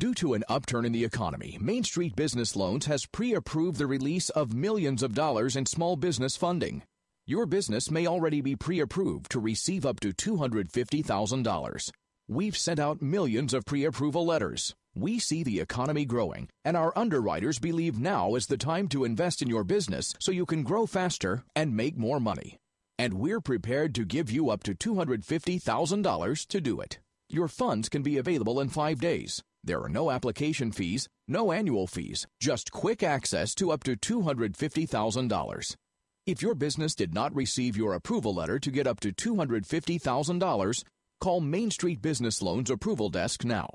Due to an upturn in the economy, Main Street Business Loans has pre-approved the release of millions of dollars in small business funding. Your business may already be pre-approved to receive up to $250,000. We've sent out millions of pre-approval letters. We see the economy growing, and our underwriters believe now is the time to invest in your business so you can grow faster and make more money. And we're prepared to give you up to $250,000 to do it. Your funds can be available in 5 days. There are no application fees, no annual fees, just quick access to up to $250,000. If your business did not receive your approval letter to get up to $250,000, call Main Street Business Loans Approval Desk now.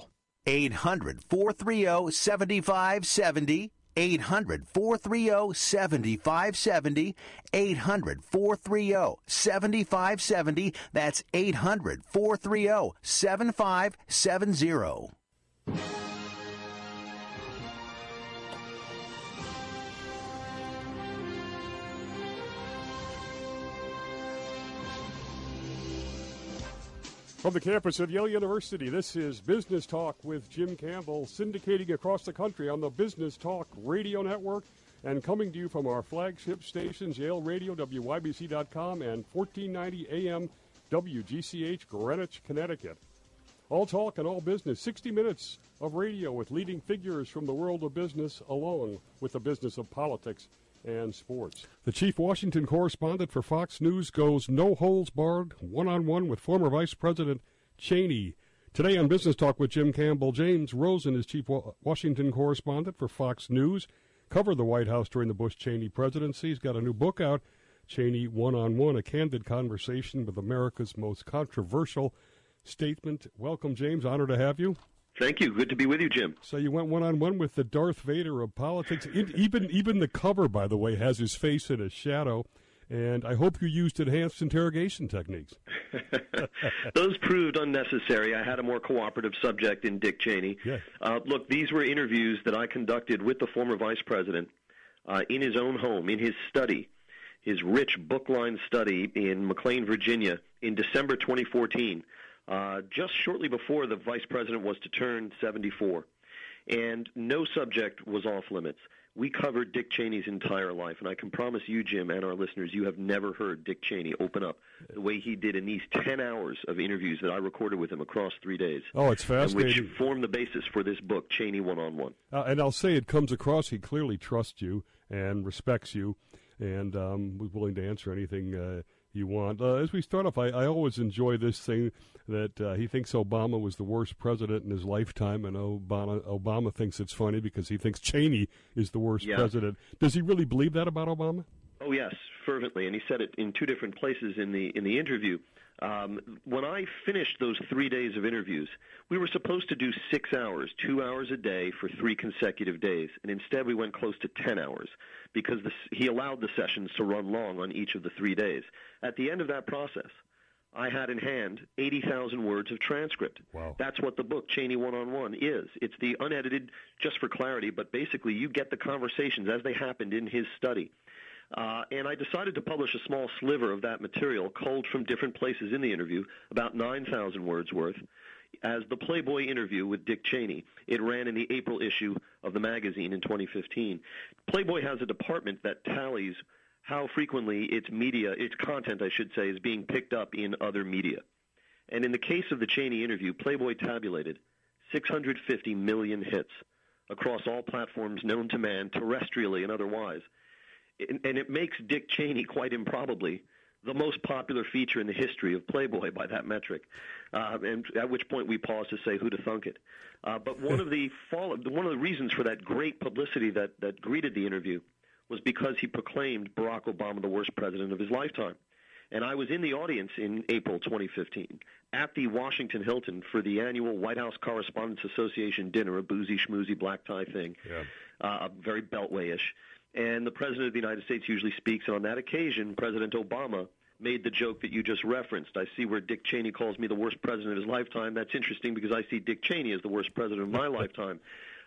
800-430-7570. 800-430-7570. 800-430-7570. That's 800-430-7570. From the campus of Yale University, this is Business Talk with Jim Campbell, syndicating across the country on the Business Talk Radio Network and coming to you from our flagship stations, Yale Radio, WYBC.com, and 1490 AM WGCH, Greenwich, Connecticut. All talk and all business, 60 minutes of radio with leading figures from the world of business along with the business of politics and sports. The chief Washington correspondent for Fox News goes no holds barred, one-on-one with former Vice President Cheney. Today on Business Talk with Jim Campbell, James Rosen is chief Washington correspondent for Fox News, covered the White House during the Bush-Cheney presidency. He's got a new book out, Cheney One-on-One, a candid conversation with America's most controversial statement. Welcome, James. Honor to have you. Thank you. Good to be with you, Jim. So you went one-on-one with the Darth Vader of politics. Even the cover, by the way, has his face in a shadow, and I hope you used enhanced interrogation techniques. Those proved unnecessary. I had a more cooperative subject in Dick Cheney. Yeah. Look, these were interviews that I conducted with the former vice president in his own home, in his study, his rich book-lined study in McLean, Virginia, in December 2014. Just shortly before the vice president was to turn 74. And no subject was off limits. We covered Dick Cheney's entire life, and I can promise you, Jim, and our listeners, you have never heard Dick Cheney open up the way he did in these 10 hours of interviews that I recorded with him across 3 days. Oh, it's fascinating. And which formed the basis for this book, Cheney One-on-One. And I'll say it comes across, he clearly trusts you and respects you, and was willing to answer anything you want. As we start off, I always enjoy this thing that he thinks Obama was the worst president in his lifetime, and Obama thinks it's funny because he thinks Cheney is the worst president. Does he really believe that about Obama? Oh, yes, fervently, and he said it in two different places in the interview. When I finished those 3 days of interviews, we were supposed to do 6 hours, 2 hours a day for 3 consecutive days, and instead we went close to 10 hours because he allowed the sessions to run long on each of the 3 days. At the end of that process, I had in hand 80,000 words of transcript. Wow. That's what the book, Cheney One-on-One, is. It's the unedited, just for clarity, but basically you get the conversations as they happened in his study. And I decided to publish a small sliver of that material, culled from different places in the interview, about 9,000 words worth, as the Playboy interview with Dick Cheney. It ran in the April issue of the magazine in 2015. Playboy has a department that tallies how frequently its content, I should say, is being picked up in other media. And in the case of the Cheney interview, Playboy tabulated 650 million hits across all platforms known to man, terrestrially and otherwise. And it makes Dick Cheney, quite improbably, the most popular feature in the history of Playboy by that metric, and at which point we pause to say, who'd have thunk it? But one of the reasons for that great publicity that greeted the interview was because he proclaimed Barack Obama the worst president of his lifetime. And I was in the audience in April 2015 at the Washington Hilton for the annual White House Correspondents Association dinner, a boozy schmoozy black tie thing, very Beltway-ish. And the President of the United States usually speaks, and on that occasion, President Obama made the joke that you just referenced. I see where Dick Cheney calls me the worst president of his lifetime. That's interesting because I see Dick Cheney as the worst president of my lifetime.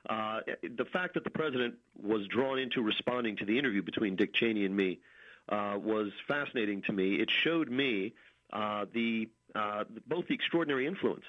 The fact that the President was drawn into responding to the interview between Dick Cheney and me was fascinating to me. It showed me both the extraordinary influence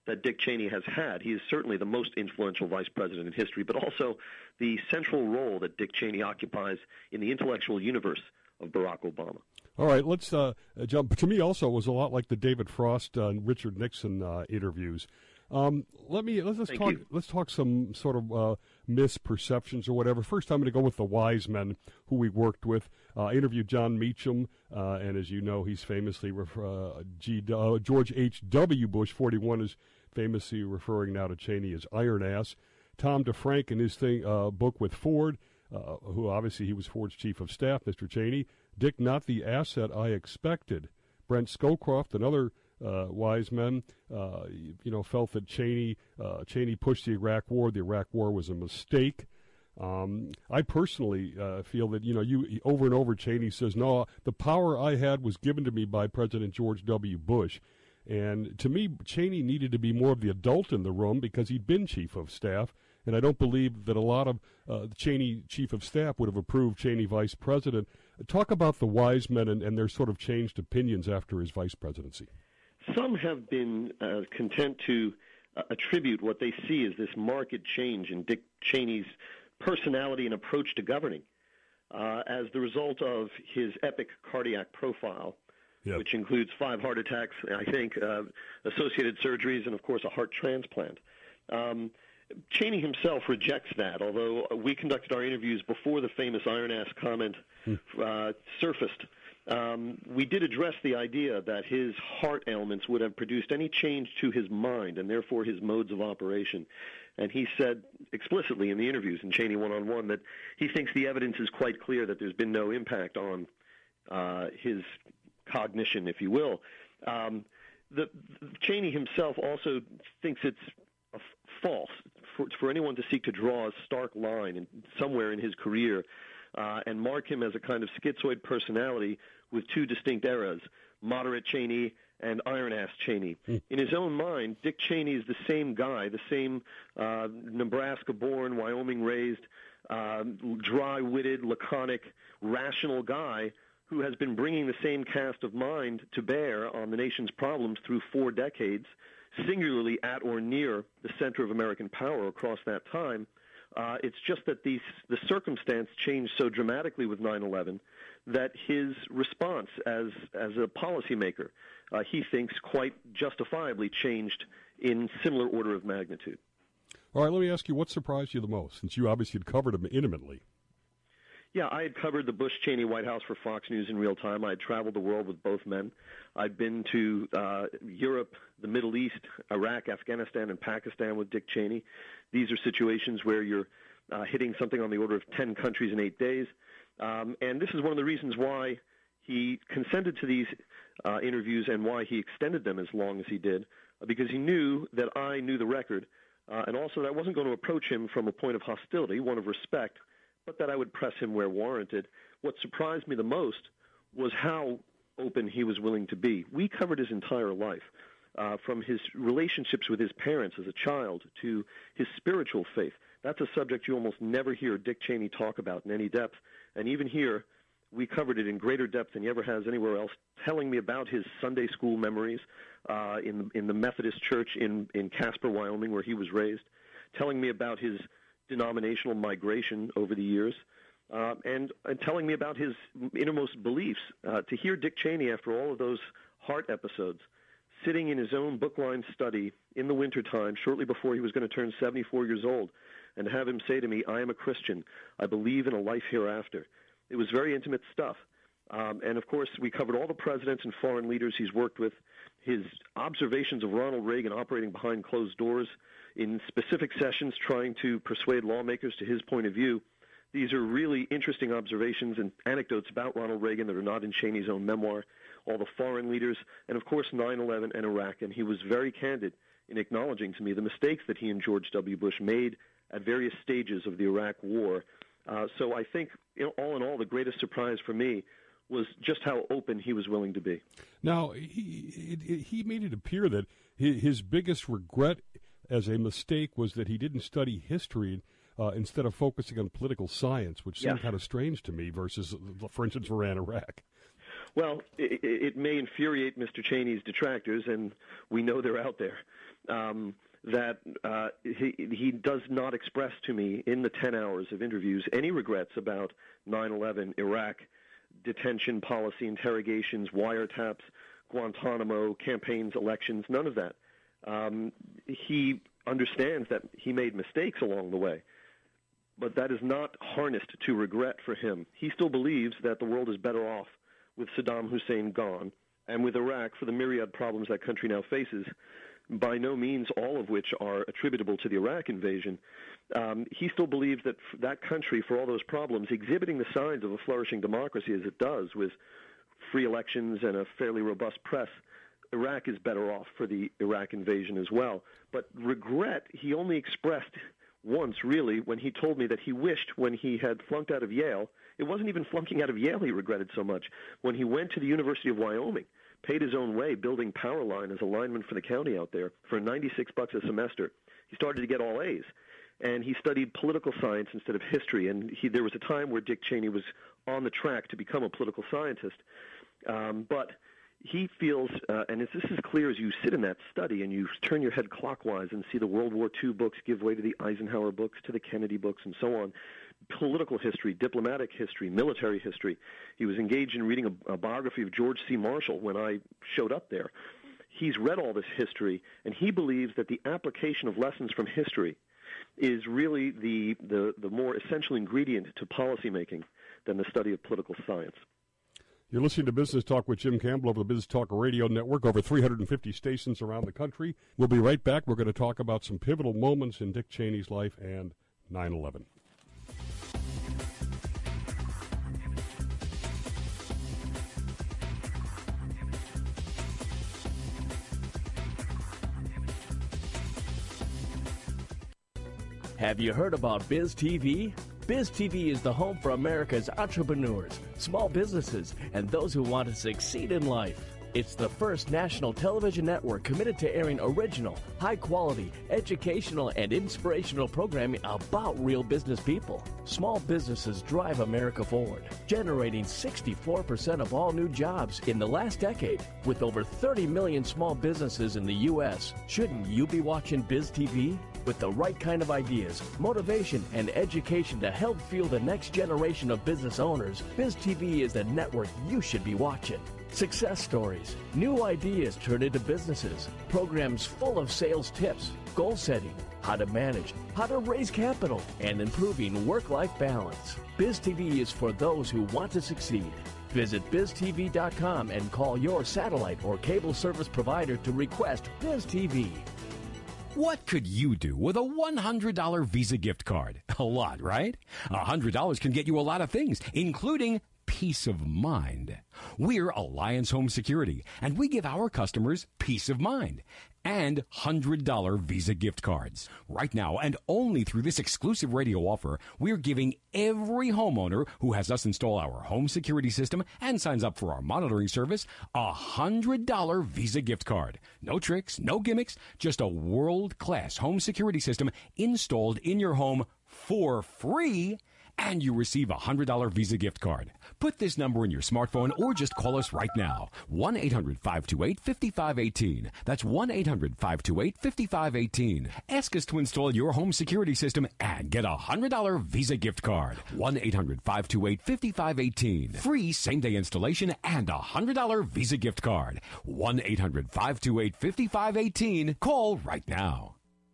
that Dick Cheney has had. He is certainly the most influential vice president in history, but also the central role that Dick Cheney occupies in the intellectual universe of Barack Obama. All right, let's jump. To me, also, it was a lot like the David Frost and Richard Nixon interviews. Let's talk some sort of misperceptions or whatever. First, I'm going to go with the wise men who we worked with. I interviewed John Meacham, and as you know, he's famously George H.W. Bush, 41, is famously referring now to Cheney as Iron Ass. Tom DeFrank in his book with Ford, who obviously he was Ford's chief of staff, Mr. Cheney. Dick, not the asset I expected. Brent Scowcroft, another wise men, felt that Cheney pushed the Iraq War. The Iraq War was a mistake. I personally feel that, you over and over, Cheney says, no, the power I had was given to me by President George W. Bush. And to me, Cheney needed to be more of the adult in the room because he'd been chief of staff. And I don't believe that a lot of the Cheney chief of staff would have approved Cheney vice president. Talk about the wise men and their sort of changed opinions after his vice presidency. Some have been content to attribute what they see as this marked change in Dick Cheney's personality and approach to governing as the result of his epic cardiac profile, which includes 5 heart attacks, I think, associated surgeries, and, of course, a heart transplant. Cheney himself rejects that, although we conducted our interviews before the famous Iron Ass comment surfaced. We did address the idea that his heart ailments would have produced any change to his mind and therefore his modes of operation. And he said explicitly in the interviews in Cheney One-on-One that he thinks the evidence is quite clear that there's been no impact on his cognition, if you will. Cheney himself also thinks it's false for anyone to seek to draw a stark line somewhere in his career and mark him as a kind of schizoid personality with 2 distinct eras, moderate Cheney and Iron Ass Cheney. In his own mind, Dick Cheney is the same guy, the same Nebraska-born, Wyoming-raised, dry-witted, laconic, rational guy who has been bringing the same cast of mind to bear on the nation's problems through 4 decades, singularly at or near the center of American power across that time. It's just that the circumstance changed so dramatically with 9/11 that his response as a policymaker, he thinks quite justifiably changed in similar order of magnitude. All right, let me ask you, what surprised you the most, since you obviously had covered him intimately? Yeah, I had covered the Bush-Cheney White House for Fox News in real time. I had traveled the world with both men. I'd been to Europe, the Middle East, Iraq, Afghanistan, and Pakistan with Dick Cheney. These are situations where you're hitting something on the order of 10 countries in 8 days. And this is one of the reasons why he consented to these interviews and why he extended them as long as he did, because he knew that I knew the record, and also that I wasn't going to approach him from a point of hostility, one of respect, but that I would press him where warranted. What surprised me the most was how open he was willing to be. We covered his entire life, from his relationships with his parents as a child to his spiritual faith. That's a subject you almost never hear Dick Cheney talk about in any depth. And even here, we covered it in greater depth than he ever has anywhere else, telling me about his Sunday school memories in the Methodist Church in Casper, Wyoming, where he was raised, telling me about his denominational migration over the years, and telling me about his innermost beliefs. To hear Dick Cheney, after all of those heart episodes, sitting in his own book-lined study in the wintertime, shortly before he was going to turn 74 years old, and have him say to me, I am a Christian. I believe in a life hereafter. It was very intimate stuff. And, of course, we covered all the presidents and foreign leaders he's worked with, his observations of Ronald Reagan operating behind closed doors in specific sessions trying to persuade lawmakers to his point of view. These are really interesting observations and anecdotes about Ronald Reagan that are not in Cheney's own memoir, all the foreign leaders, and, of course, 9/11 and Iraq. And he was very candid in acknowledging to me the mistakes that he and George W. Bush made at various stages of the Iraq War. So I think, all in all, the greatest surprise for me was just how open he was willing to be. Now, he made it appear that his biggest regret as a mistake was that he didn't study history instead of focusing on political science, which seemed kind of strange to me versus, for instance, Iran-Iraq. Well, it may infuriate Mr. Cheney's detractors, and we know they're out there. that he does not express to me in the 10 hours of interviews any regrets about 9/11, Iraq, detention policy, interrogations, wiretaps, Guantanamo, campaigns, elections, none of that. He understands that he made mistakes along the way, but that is not harnessed to regret for him. He still believes that the world is better off with Saddam Hussein gone, and with Iraq for the myriad problems that country now faces, by no means all of which are attributable to the Iraq invasion. He still believes that that country, for all those problems, exhibiting the signs of a flourishing democracy as it does, with free elections and a fairly robust press, Iraq is better off for the Iraq invasion as well. But regret, he only expressed once, really, when he told me that he wished when he had flunked out of Yale, it wasn't even flunking out of Yale he regretted so much. When he went to the University of Wyoming, paid his own way building power line as a lineman for the county out there for $96 a semester, he started to get all A's. And he studied political science instead of history. And there was a time where Dick Cheney was on the track to become a political scientist. But he feels, and this is clear as you sit in that study and you turn your head clockwise and see the World War II books give way to the Eisenhower books, to the Kennedy books, and so on, political history, diplomatic history, military history. He was engaged in reading a biography of George C. Marshall when I showed up there. He's read all this history, and he believes that the application of lessons from history is really the more essential ingredient to policymaking than the study of political science. You're listening to Business Talk with Jim Campbell over the Business Talk Radio Network, over 350 stations around the country. We'll be right back. We're going to talk about some pivotal moments in Dick Cheney's life and 9/11. Have you heard about Biz TV? Biz TV is the home for America's entrepreneurs, small businesses, and those who want to succeed in life. It's the first national television network committed to airing original, high-quality, educational, and inspirational programming about real business people. Small businesses drive America forward, generating 64% of all new jobs in the last decade. With over 30 million small businesses in the U.S., shouldn't you be watching Biz TV? With the right kind of ideas, motivation, and education to help fuel the next generation of business owners, Biz TV is the network you should be watching. Success stories, new ideas turned into businesses, programs full of sales tips, goal setting, how to manage, how to raise capital, and improving work-life balance. Biz TV is for those who want to succeed. Visit biztv.com and call your satellite or cable service provider to request Biz TV. What could you do with a $100 Visa gift card? A lot, right? $100 can get you a lot of things, including peace of mind. We're Alliance Home Security, and we give our customers peace of mind and $100 Visa gift cards. Right now, and only through this exclusive radio offer, we're giving every homeowner who has us install our home security system and signs up for our monitoring service a $100 Visa gift card. No tricks, no gimmicks, just a world-class home security system installed in your home for free, and you receive a $100 Visa gift card. Put this number in your smartphone or just call us right now. 1-800-528-5518. That's 1-800-528-5518. Ask us to install your home security system and get a $100 Visa gift card. 1-800-528-5518. Free same-day installation and a $100 Visa gift card. 1-800-528-5518. Call right now.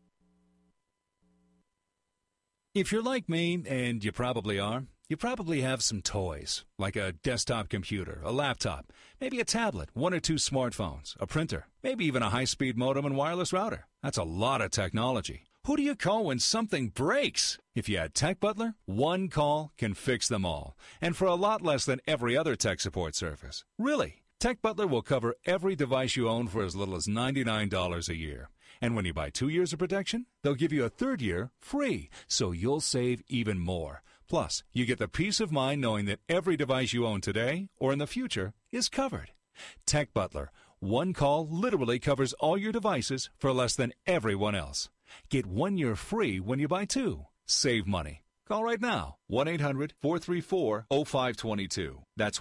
If you're like me, and you probably are, you probably have some toys, like a desktop computer, a laptop, maybe a tablet, one or two smartphones, a printer, maybe even a high-speed modem and wireless router. That's a lot of technology. Who do you call when something breaks? If you had Tech Butler, one call can fix them all, and for a lot less than every other tech support service. Really, Tech Butler will cover every device you own for as little as $99 a year. And when you buy 2 years of protection, they'll give you a third year free, so you'll save even more. Plus, you get the peace of mind knowing that every device you own today or in the future is covered. Tech Butler, one call literally covers all your devices for less than everyone else. Get 1 year free when you buy 2. Save money. Call right now, 1-800-434-0522. That's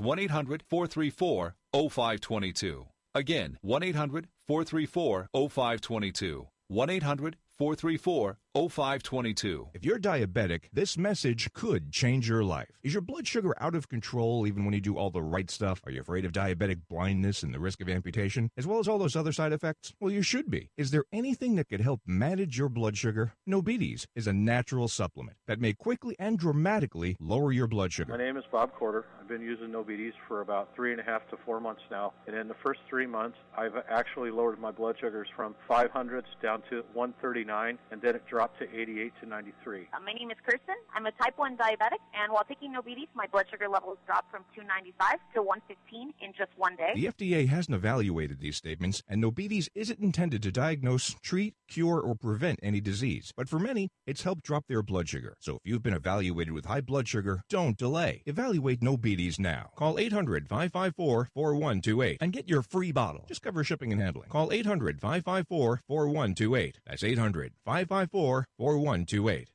1-800-434-0522. Again, 1-800-434-0522. 1-800-434-0522. If you're diabetic, this message could change your life. Is your blood sugar out of control even when you do all the right stuff? Are you afraid of diabetic blindness and the risk of amputation, as well as all those other side effects? Well, you should be. Is there anything that could help manage your blood sugar? Nobetes is a natural supplement that may quickly and dramatically lower your blood sugar. My name is Bob Corder. I've been using Nobetes for about 3.5 to 4 months now, and in the first 3 months, I've actually lowered my blood sugars from 500s down to 139, and then it dropped to 88 to 93. My name is Kirsten. I'm a type 1 diabetic, and while taking Nobetes, my blood sugar levels dropped from 295 to 115 in just 1 day. The FDA hasn't evaluated these statements, and Nobetes isn't intended to diagnose, treat, cure, or prevent any disease. But for many, it's helped drop their blood sugar. So if you've been evaluated with high blood sugar, don't delay. Evaluate Nobetes now. Call 800-554-4128 and get your free bottle. Just cover shipping and handling. Call 800-554-4128. That's 800-554-4128.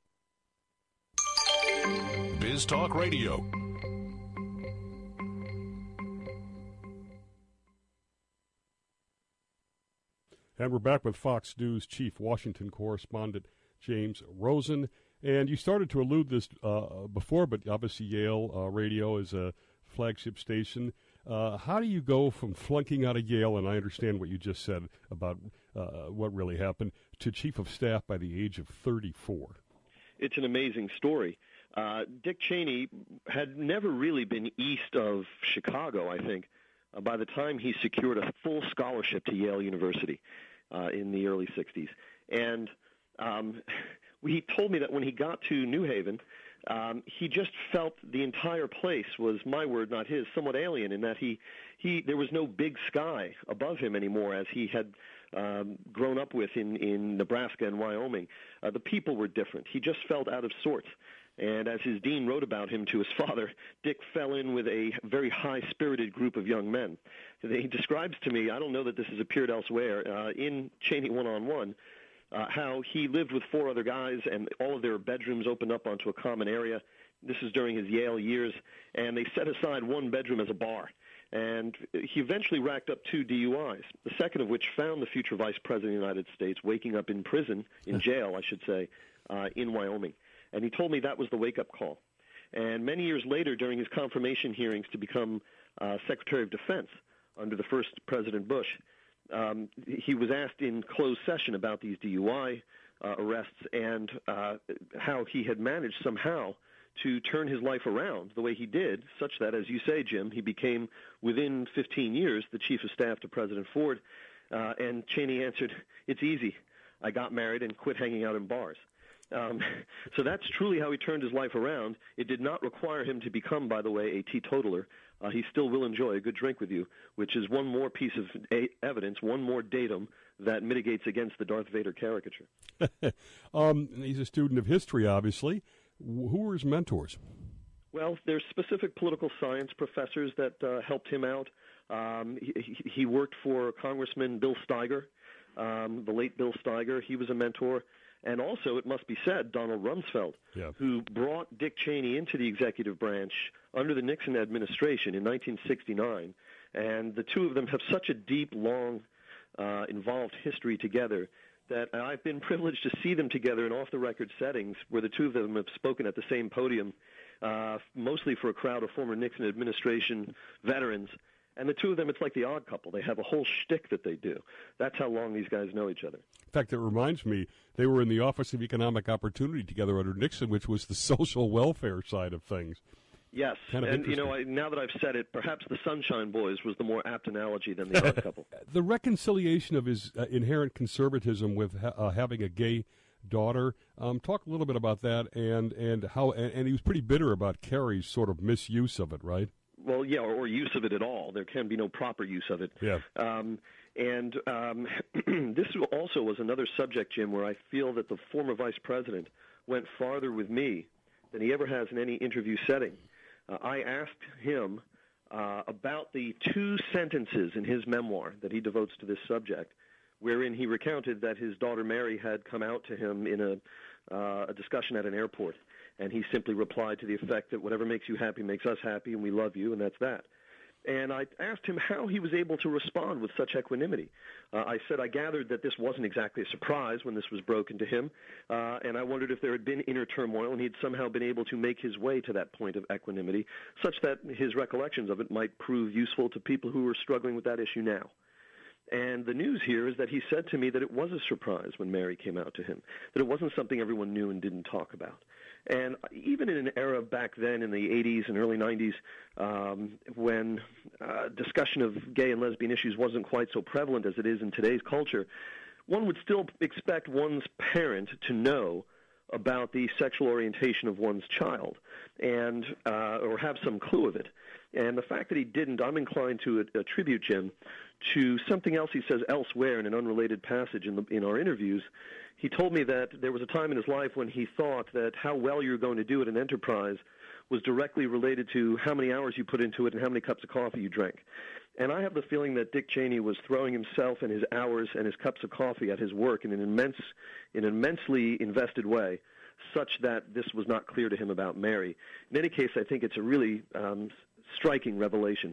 Biz Talk Radio. And we're back with Fox News Chief Washington Correspondent James Rosen. And you started to allude this before, but obviously Yale Radio is a flagship station. How do you go from flunking out of Yale, and I understand what you just said about what really happened, to chief of staff by the age of 34? It's an amazing story. Dick Cheney had never really been east of Chicago, I think, by the time he secured a full scholarship to Yale University in the early 60s. And he told me that when he got to New Haven, he just felt the entire place was, my word, not his, somewhat alien, in that there was no big sky above him anymore as he had grown up with in Nebraska and Wyoming. The people were different. He just felt out of sorts. And as his dean wrote about him to his father, Dick fell in with a very high-spirited group of young men. He describes to me, I don't know that this has appeared elsewhere, in Cheney One-on-One, how he lived with 4 other guys and all of their bedrooms opened up onto a common area. This is during his Yale years, and they set aside one bedroom as a bar. And he eventually racked up 2 DUIs, the second of which found the future vice president of the United States waking up in prison, in jail, I should say, in Wyoming. And he told me that was the wake-up call. And many years later, during his confirmation hearings to become Secretary of Defense under the first President Bush, he was asked in closed session about these DUI arrests and how he had managed somehow to turn his life around the way he did, such that, as you say, Jim, he became, within 15 years, the chief of staff to President Ford. And Cheney answered, "It's easy. I got married and quit hanging out in bars." So that's truly how he turned his life around. It did not require him to become, by the way, a teetotaler. He still will enjoy a good drink with you, which is one more piece of evidence, one more datum that mitigates against the Darth Vader caricature. He's a student of history, obviously. Who were his mentors? Well, there's specific political science professors that helped him out. He worked for Congressman Bill Steiger, the late Bill Steiger. He was a mentor. And also, it must be said, Donald Rumsfeld, who brought Dick Cheney into the executive branch under the Nixon administration in 1969. And the two of them have such a deep, long, involved history together that I've been privileged to see them together in off-the-record settings where the two of them have spoken at the same podium, mostly for a crowd of former Nixon administration veterans. And the two of them, it's like the odd couple. They have a whole shtick that they do. That's how long these guys know each other. In fact, it reminds me, they were in the Office of Economic Opportunity together under Nixon, which was the social welfare side of things. Yes, and you know, now that I've said it, perhaps the Sunshine Boys was the more apt analogy than the odd couple. The reconciliation of his inherent conservatism with having a gay daughter. Talk a little bit about that, and how. And he was pretty bitter about Kerry's sort of misuse of it, right? Well, yeah, or use of it at all. There can be no proper use of it. Yeah. This also was another subject, Jim, where I feel that the former vice president went farther with me than he ever has in any interview setting. I asked him about the 2 sentences in his memoir that he devotes to this subject, wherein he recounted that his daughter Mary had come out to him in a discussion at an airport, and he simply replied to the effect that whatever makes you happy makes us happy, and we love you, and that's that. And I asked him how he was able to respond with such equanimity. I said I gathered that this wasn't exactly a surprise when this was broken to him, and I wondered if there had been inner turmoil and he'd somehow been able to make his way to that point of equanimity, such that his recollections of it might prove useful to people who are struggling with that issue now. And the news here is that he said to me that it was a surprise when Mary came out to him, that it wasn't something everyone knew and didn't talk about. And even in an era back then in the 80s and early 90s when discussion of gay and lesbian issues wasn't quite so prevalent as it is in today's culture, one would still expect one's parent to know about the sexual orientation of one's child and or have some clue of it. And the fact that he didn't, I'm inclined to attribute, Jim, to something else he says elsewhere in an unrelated passage in our interviews. He told me that there was a time in his life when he thought that how well you're going to do at an enterprise was directly related to how many hours you put into it and how many cups of coffee you drank. And I have the feeling that Dick Cheney was throwing himself and his hours and his cups of coffee at his work in an immensely invested way, such that this was not clear to him about Mary. In any case, I think it's a really striking revelation.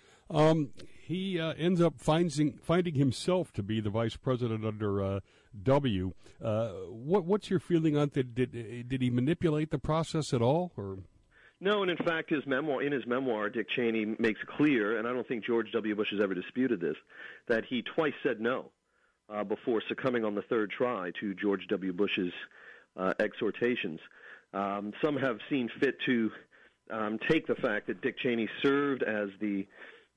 He ends up finding himself to be the vice president under W. What's your feeling on that? Did he manipulate the process at all, or? No, and in fact, in his memoir, Dick Cheney makes clear, and I don't think George W. Bush has ever disputed this, that he twice said no before succumbing on the third try to George W. Bush's exhortations. Some have seen fit to take the fact that Dick Cheney served as the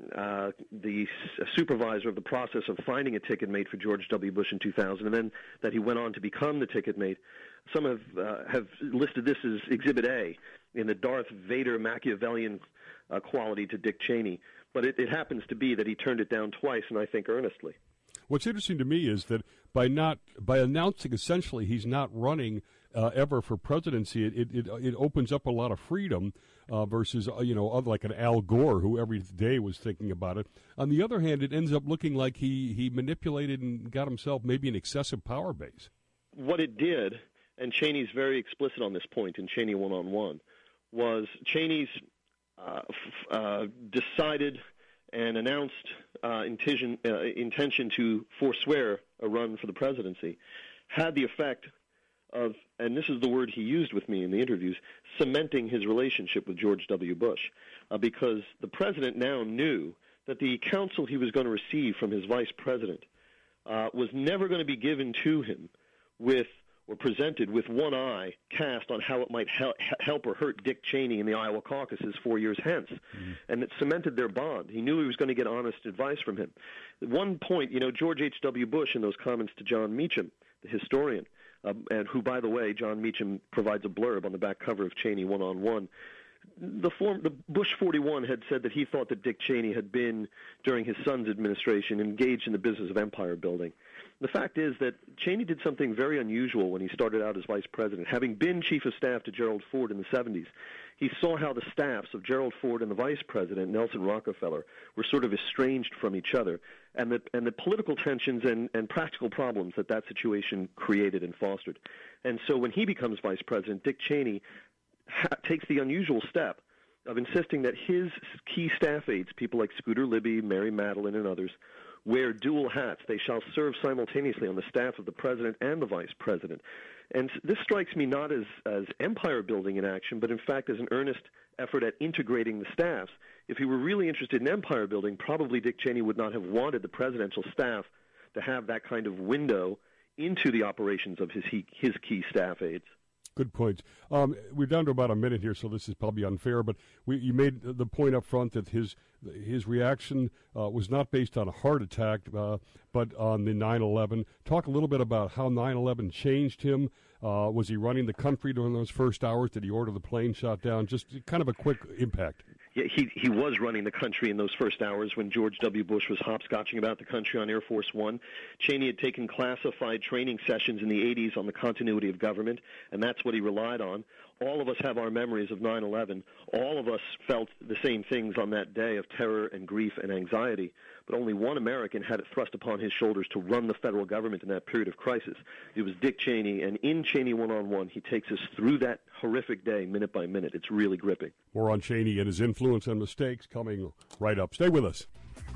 supervisor of the process of finding a ticket mate for George W. Bush in 2000, and then that he went on to become the ticket mate. Some have listed this as Exhibit A in the Darth Vader Machiavellian quality to Dick Cheney. But it happens to be that he turned it down twice, and I think earnestly. What's interesting to me is that by announcing essentially he's not running ever for presidency, it opens up a lot of freedom versus like an Al Gore who every day was thinking about it. On the other hand, it ends up looking like he manipulated and got himself maybe an excessive power base. What it did, and Cheney's very explicit on this point in Cheney One-on-One, was Cheney's decided and announced intention to forswear a run for the presidency had the effect of, and this is the word he used with me in the interviews, cementing his relationship with George W. Bush, because the president now knew that the counsel he was going to receive from his vice president was never going to be given to him with or presented with one eye cast on how it might help or hurt Dick Cheney in the Iowa caucuses 4 years hence. Mm-hmm. And it cemented their bond. He knew he was going to get honest advice from him. At one point, George H.W. Bush, in those comments to John Meacham, the historian, and who, by the way, John Meacham provides a blurb on the back cover of Cheney One-on-One, the Bush 41 had said that he thought that Dick Cheney had been, during his son's administration, engaged in the business of empire building. The fact is that Cheney did something very unusual when he started out as vice president. Having been chief of staff to Gerald Ford in the 70s, he saw how the staffs of Gerald Ford and the vice president, Nelson Rockefeller, were sort of estranged from each other, and the political tensions and practical problems that situation created and fostered. And so when he becomes vice president, Dick Cheney takes the unusual step of insisting that his key staff aides, people like Scooter Libby, Mary Madeline, and others, wear dual hats. They shall serve simultaneously on the staff of the president and the vice president. And this strikes me not as empire building in action, but in fact as an earnest effort at integrating the staffs. If he were really interested in empire building, probably Dick Cheney would not have wanted the presidential staff to have that kind of window into the operations of his key staff aides. Good points. We're down to about a minute here, so this is probably unfair, but you made the point up front that his reaction was not based on a heart attack, but on the 9/11. Talk a little bit about how 9/11 changed him. Was he running the country during those first hours? Did he order the plane shot down? Just kind of a quick impact. Yeah, he was running the country in those first hours when George W. Bush was hopscotching about the country on Air Force One. Cheney had taken classified training sessions in the 80s on the continuity of government, and that's what he relied on. All of us have our memories of 9/11. All of us felt the same things on that day of terror and grief and anxiety. but only one American had it thrust upon his shoulders to run the federal government in that period of crisis. It was Dick Cheney, and in Cheney One-on-One, he takes us through that horrific day, minute by minute. It's really gripping. More on Cheney and his influence and mistakes coming right up. Stay with us.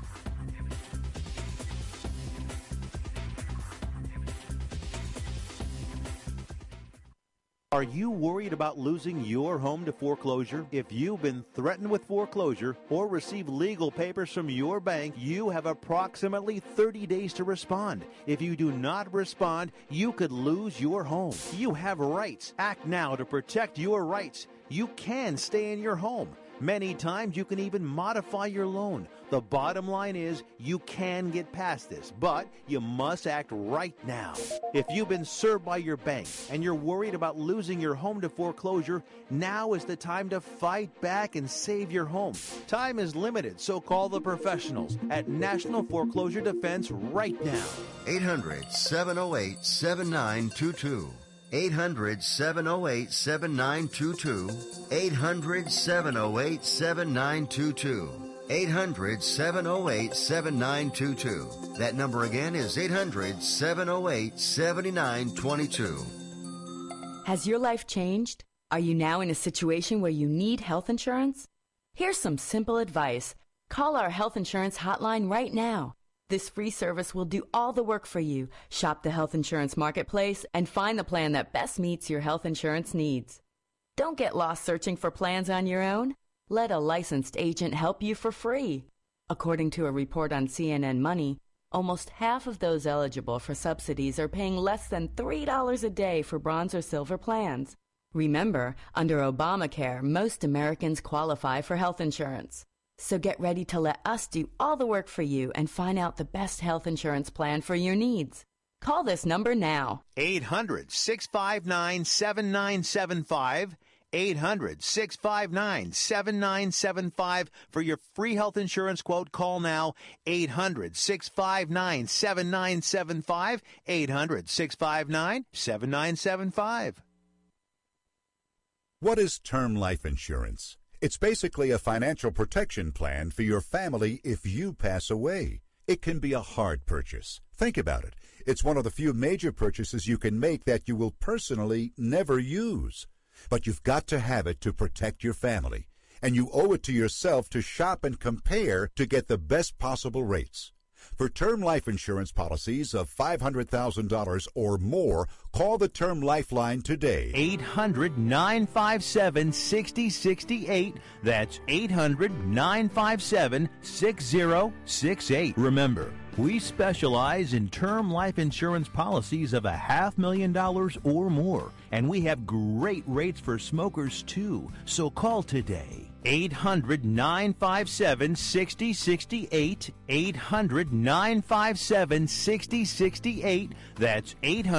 Are you worried about losing your home to foreclosure? If you've been threatened with foreclosure or received legal papers from your bank, you have approximately 30 days to respond. If you do not respond, you could lose your home. You have rights. Act now to protect your rights. You can stay in your home. Many times you can even modify your loan. The bottom line is you can get past this, but you must act right now. If you've been served by your bank and you're worried about losing your home to foreclosure, now is the time to fight back and save your home. Time is limited, so call the professionals at National Foreclosure Defense right now. 800-708-7922. 800-708-7922. 800-708-7922. 800-708-7922. That number again is 800-708-7922. Has your life changed? Are you now in a situation where you need health insurance? Here's some simple advice. Call our health insurance hotline right now. This free service will do all the work for you. Shop the health insurance marketplace and find the plan that best meets your health insurance needs. Don't get lost searching for plans on your own. Let a licensed agent help you for free. According to a report on CNN Money, almost half of those eligible for subsidies are paying less than $3 a day for bronze or silver plans. Remember, under Obamacare, most Americans qualify for health insurance. So get ready to let us do all the work for you and find out the best health insurance plan for your needs. Call this number now. 800-659-7975. 800-659-7975 for your free health insurance quote. Call now. 800-659-7975. 800-659-7975. What is term life insurance? It's basically a financial protection plan for your family if you pass away. It can be a hard purchase. Think about it. It's one of the few major purchases you can make that you will personally never use. But you've got to have it to protect your family. And you owe it to yourself to shop and compare to get the best possible rates. For term life insurance policies of $500,000 or more, call the Term Lifeline today. 800-957-6068. That's 800-957-6068. Remember, we specialize in term life insurance policies of $500,000 or more, and we have great rates for smokers too. So call today. 800-957-6068. 800-957-6068. That's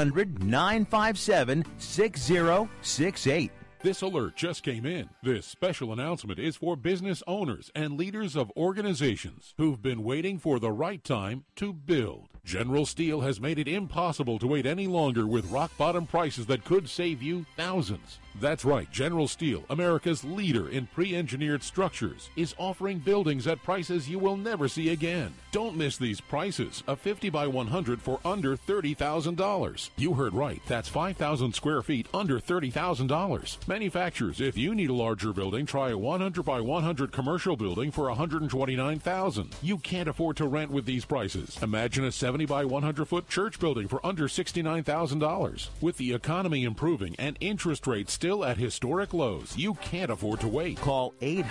800-957-6068. This alert just came in. This special announcement is for business owners and leaders of organizations who've been waiting for the right time to build. General Steel has made it impossible to wait any longer with rock-bottom prices that could save you thousands. That's right, General Steel, America's leader in pre-engineered structures, is offering buildings at prices you will never see again. Don't miss these prices. A 50 by 100 for under $30,000. You heard right. That's 5,000 square feet under $30,000. Manufacturers, if you need a larger building, try a 100 by 100 commercial building for $129,000. You can't afford to rent with these prices. Imagine a 70 by 100 foot church building for under $69,000. With the economy improving and interest rates still at historic lows, you can't afford to wait. Call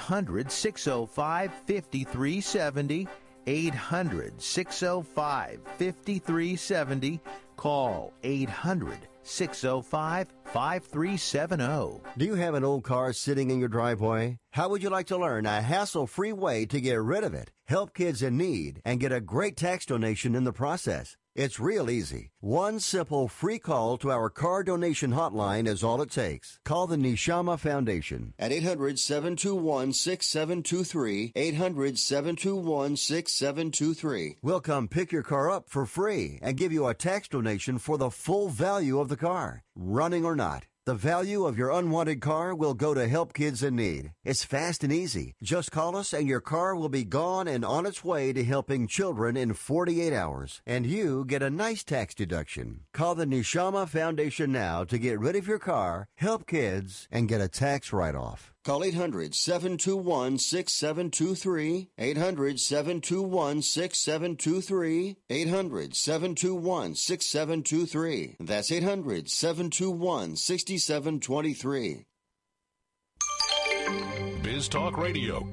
800-605-5370. 800-605-5370. Call 800-605-5370. Do you have an old car sitting in your driveway? How would you like to learn a hassle-free way to get rid of it, help kids in need, and get a great tax donation in the process? It's real easy. One simple free call to our car donation hotline is all it takes. Call the Neshama Foundation at 800-721-6723, 800-721-6723. We'll come pick your car up for free and give you a tax donation for the full value of the car, running or not. The value of your unwanted car will go to Help Kids in Need. It's fast and easy. Just call us and your car will be gone and on its way to helping children in 48 hours. And you get a nice tax deduction. Call the Neshama Foundation now to get rid of your car, help kids, and get a tax write-off. Call 800-721-6723, 800-721-6723, 800-721-6723. That's 800-721-6723. Biz Talk Radio.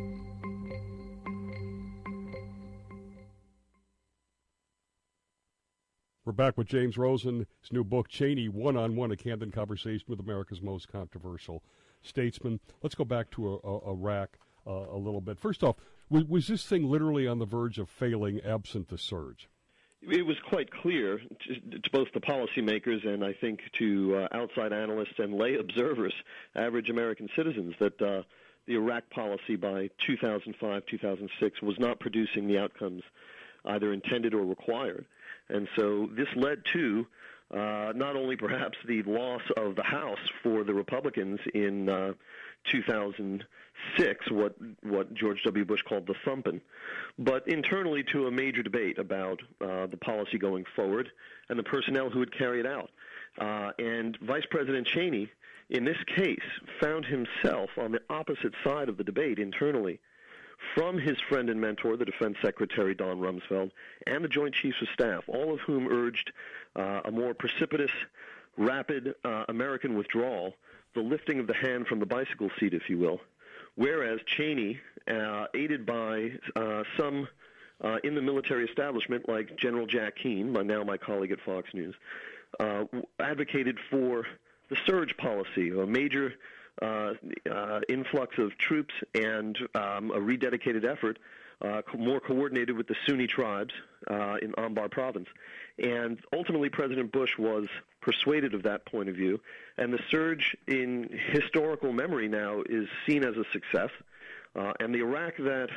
We're back with James Rosen, his new book, Cheney, One-on-One, a candid conversation with America's most controversial statesman. Let's go back to Iraq a little bit. First off, was this thing literally on the verge of failing absent the surge? It was quite clear to both the policymakers and I think to outside analysts and lay observers, average American citizens, that the Iraq policy by 2005, 2006 was not producing the outcomes either intended or required. And so this led to not only perhaps the loss of the House for the Republicans in 2006, what George W. Bush called the thumping, but internally to a major debate about the policy going forward and the personnel who would carry it out. And Vice President Cheney, in this case, found himself on the opposite side of the debate internally from his friend and mentor, the Defense Secretary Don Rumsfeld, and the Joint Chiefs of Staff, all of whom urged a more precipitous, rapid American withdrawal, the lifting of the hand from the bicycle seat, if you will. Whereas Cheney, aided by some in the military establishment, like General Jack Keane, now my colleague at Fox News, advocated for the surge policy, a major influx of troops and a rededicated effort, more coordinated with the Sunni tribes in Anbar province. And ultimately, President Bush was persuaded of that point of view, and the surge in historical memory now is seen as a success. And the Iraq that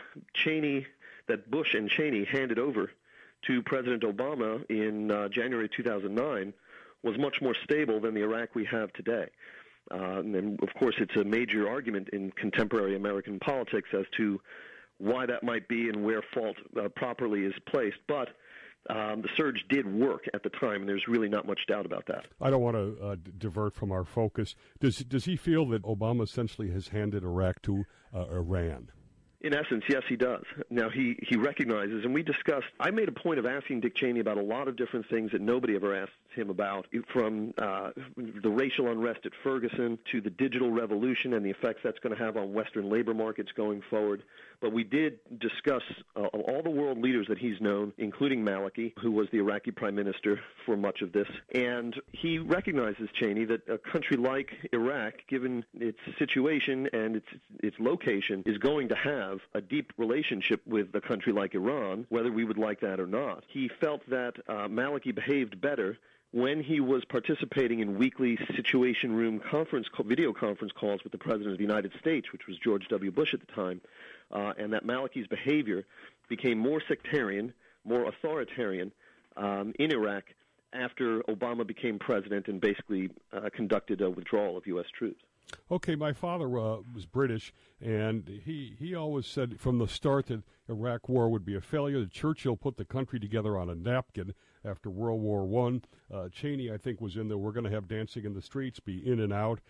Bush and Cheney handed over to President Obama in January 2009 was much more stable than the Iraq we have today. And, of course, it's a major argument in contemporary American politics as to why that might be and where fault properly is placed. But the surge did work at the time, and there's really not much doubt about that. I don't want to divert from our focus. Does he feel that Obama essentially has handed Iraq to Iran? In essence, yes, he does. Now, he recognizes, and we discussed, I made a point of asking Dick Cheney about a lot of different things that nobody ever asked him about, from the racial unrest at Ferguson to the digital revolution and the effects that's going to have on Western labor markets going forward. But we did discuss all the world leaders that he's known, including Maliki, who was the Iraqi prime minister for much of this. And he recognizes, Cheney, that a country like Iraq, given its situation and its location, is going to have a deep relationship with a country like Iran, whether we would like that or not. He felt that Maliki behaved better when he was participating in weekly Situation Room video conference calls with the President of the United States, which was George W. Bush at the time, and that Maliki's behavior became more sectarian, more authoritarian in Iraq after Obama became president and basically conducted a withdrawal of U.S. troops. Okay, my father was British, and he always said from the start that Iraq War would be a failure, that Churchill put the country together on a napkin after World War I. Cheney, I think, was in there. We're going to have dancing in the streets, be in and out.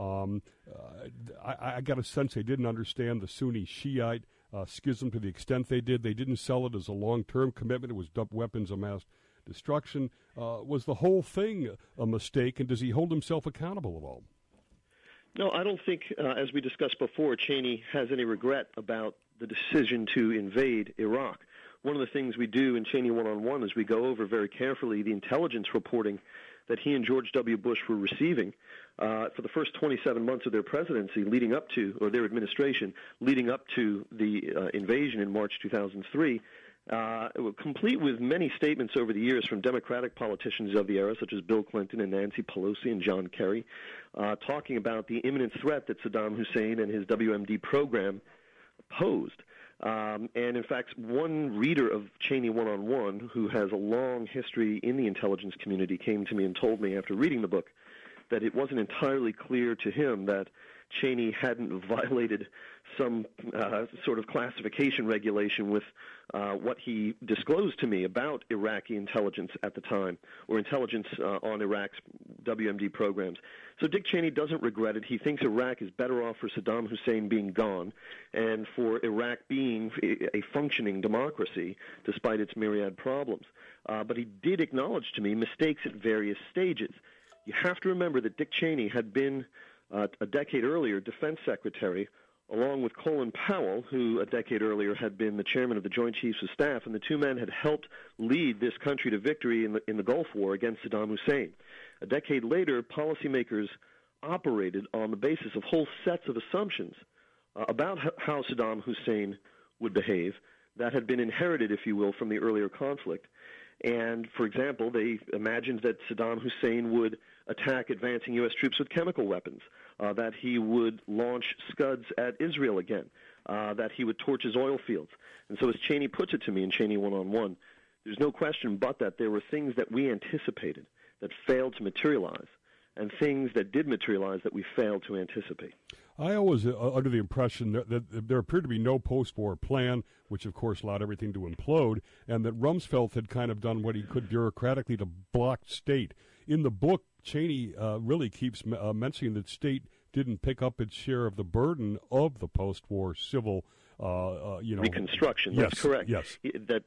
I got a sense they didn't understand the Sunni-Shiite schism to the extent they did. They didn't sell it as a long-term commitment. It was weapons of mass destruction. Was the whole thing a mistake, and does he hold himself accountable at all? No, I don't think, as we discussed before, Cheney has any regret about the decision to invade Iraq. One of the things we do in Cheney One-on-One is we go over very carefully the intelligence reporting that he and George W. Bush were receiving for the first 27 months of their presidency leading up to, or their administration, leading up to the invasion in March 2003, complete with many statements over the years from Democratic politicians of the era, such as Bill Clinton and Nancy Pelosi and John Kerry, talking about the imminent threat that Saddam Hussein and his WMD program posed. And in fact, one reader of Cheney One-on-One, who has a long history in the intelligence community, came to me and told me after reading the book that it wasn't entirely clear to him that Cheney hadn't violated some sort of classification regulation with what he disclosed to me about Iraqi intelligence at the time, or intelligence on Iraq's WMD programs. So Dick Cheney doesn't regret it. He thinks Iraq is better off for Saddam Hussein being gone and for Iraq being a functioning democracy despite its myriad problems. But he did acknowledge to me mistakes at various stages. You have to remember that Dick Cheney had been a decade earlier Defense Secretary, along with Colin Powell, who a decade earlier had been the chairman of the Joint Chiefs of Staff, and the two men had helped lead this country to victory in the Gulf War against Saddam Hussein. A decade later, policymakers operated on the basis of whole sets of assumptions about how Saddam Hussein would behave that had been inherited, if you will, from the earlier conflict. And, for example, they imagined that Saddam Hussein would attack advancing U.S. troops with chemical weapons, that he would launch Scuds at Israel again, that he would torch his oil fields. And so as Cheney puts it to me in Cheney One-on-One, there's no question but that there were things that we anticipated that failed to materialize, and things that did materialize that we failed to anticipate. I was under the impression that there appeared to be no post-war plan, which of course allowed everything to implode, and that Rumsfeld had kind of done what he could bureaucratically to block state. In the book, Cheney really keeps mentioning that state didn't pick up its share of the burden of the post-war civil reconstruction. Yes, that's correct. Yes.